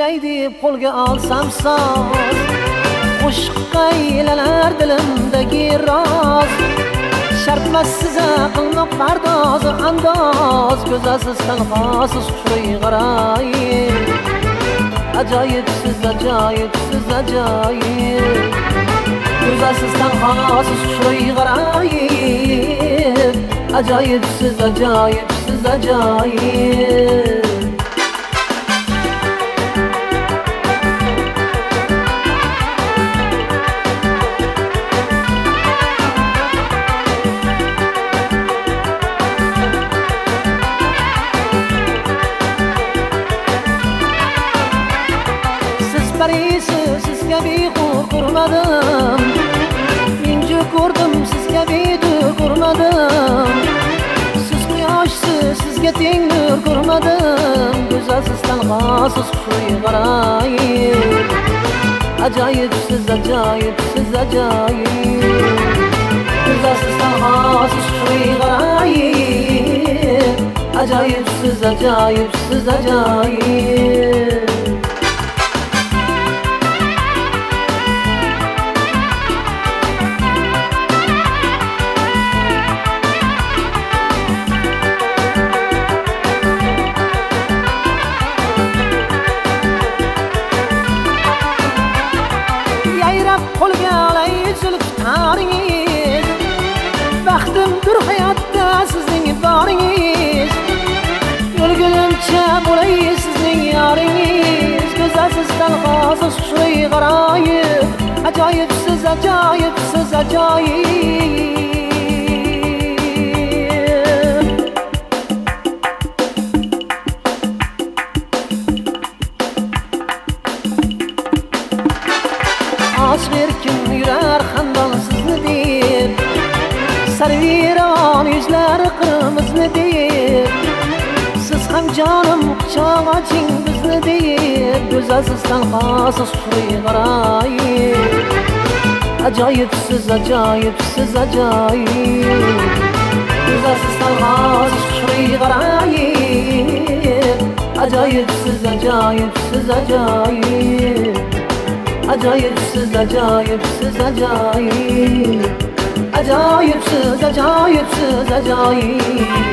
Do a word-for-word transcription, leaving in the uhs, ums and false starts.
sevgay deb qo'lga olsam soz, qo'shiqqa aylanar dilimdagi roz. Shartmassiz aqlnoq pardoz andoz, go'zalsiz tanhosiz xushro'y g'aroyib. Ajoyibsiz, ajoyibsiz, ajoyib. Go'zalsiz tanhosiz xushro'y g'aroyib. Ajoyibsiz, ajoyibsiz, ajoyib. Parisiz, siz kabi ko'rmadim. Inji ko'rdim, siz kabi ko'rmadim. Siz quyoshsiz, sizga teng nur ko'rmadim. Go'zalsiz, tanhosiz, xushro'y g'aroyib. Ajoyibsiz, ajoyibsiz, ajoyib. Go'zalsiz, tanhosiz, xushro'y g'aroyib. Ajoyibsiz, ajoyibsiz, ajoyib. Qo'lga olay zulf taringiz, baxtimdir hayotda sizning boringiz. O'lgunimcha bo'lay sizning yoringiz. Go'zalsiz, tanhosiz, xushro'y g'aroyib. Ajoyibsiz, ajoyibsiz, ajoyib. Aşk erkin yurar xandon sizni deb, sarviron yuzlar qirmizni deb. Siz ham jonim quchoq oching bizni deb. Go'zalsiz, tanhosiz, xushro'y g'aroyib. Ajoyibsiz, ajoyibsiz, ajoyib. Go'zalsiz, tanhosiz, xushro'y g'aroyib. Ajoyibsiz, ajoyibsiz, ajoyib. Ajoyibsiz, ajoyibsiz, ajoyib. Ajoyibsiz, ajoyibsiz, ajoyib.